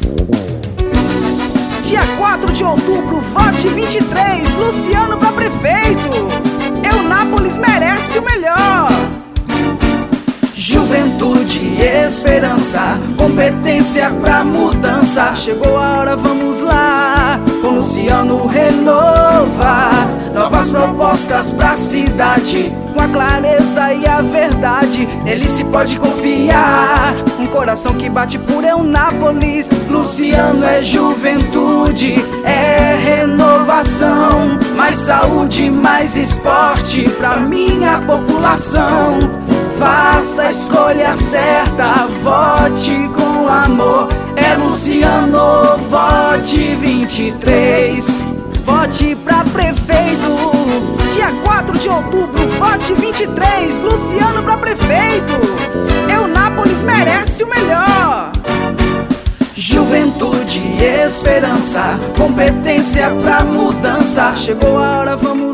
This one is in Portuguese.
Dia 4 de outubro, vote 23, Luciano pra prefeito. Eunápolis merece o melhor. Juventude e esperança, competência pra mudança. Chegou a hora, vamos lá, com Luciano renova. Novas propostas pra cidade, com a clareza e a verdade, nele se pode confiar. Um coração que bate por Eunápolis. Luciano é juventude, é renovação. Mais saúde, mais esporte pra minha população. Faça a escolha certa, vote com amor. É Luciano, vote 23. Vote pra prefeito. Dia 4 de outubro, vote 23, Luciano pra prefeito. Eunápolis merece o melhor. Juventude e esperança, competência pra mudança. Chegou a hora, vamos